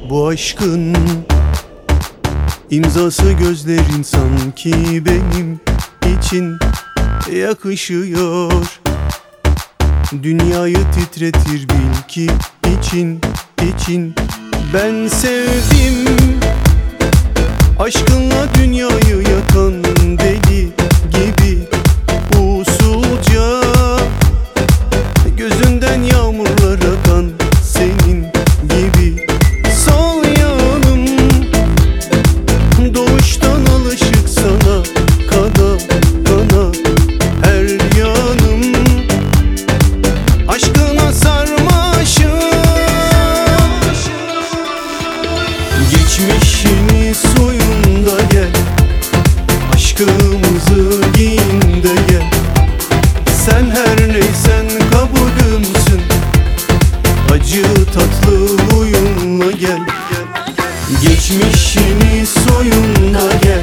Bu aşkın imzası gözlerin sanki benim için yakışıyor. Dünyayı titretir bil ki için ben sevdim. Aşkınla dünyayı yakan deli gibi usulca gözünden yağmurlar akan senin gibi. Sol yanım doğuştan alışık sana, kana kana her yanım aşkına sarmaşım. Geçmişini soyun da gel, aşkımızı giyin de gel. Sen her neysen kabulümsün, acı tatlı huyunla gel. Geçmişini soyun da gel,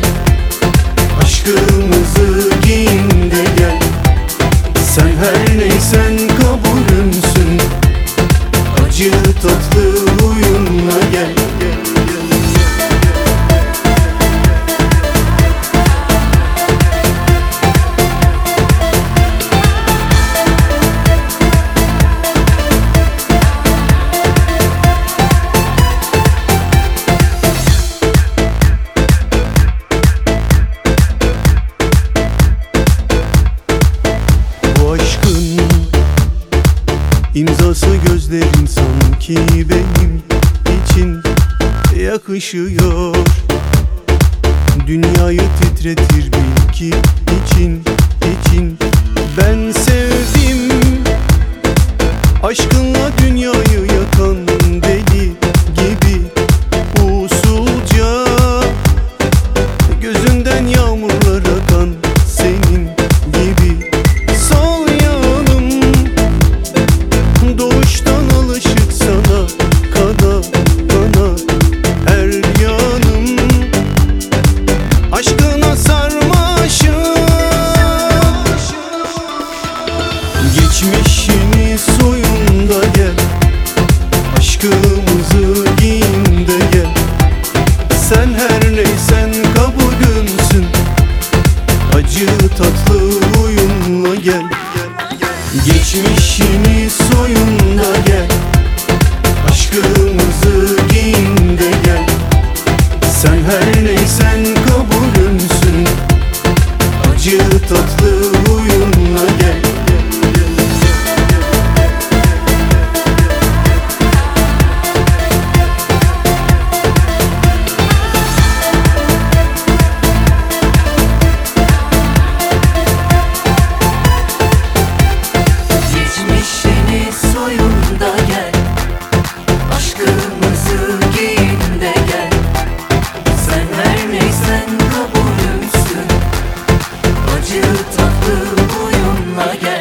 aşkımızı giyin de gel. Sen her neysen kabulümsün, acı tatlı huyunla gel. İmzası gözlerin sanki benim için yakışıyor. Dünyayı titretir bil ki için ben sevdim. Aşkınla dünyayı yakan deli gibi usulca gözünden yağmurlar akan senin gibi. Sol yanım doğuştan alışık sana, kana kana her yanım aşkına sarmaşım. Geçmişini soyun da gel, aşkımızı giyin de gel. Sen her neysen kabulümsün, acı tatlı huyunla gel. Geçmişini soyun da gel, aşkımızı giyin de gel. Sen her neysen kabulümsün, acı tatlı huyunla gel.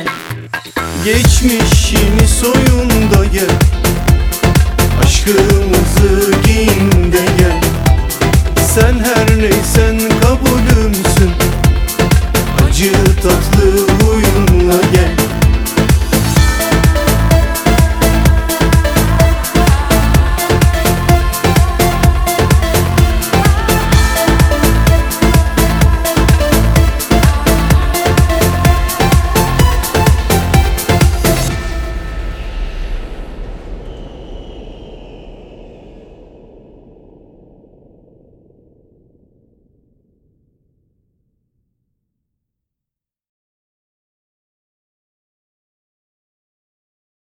Geçmişini soyun da gel, aşkım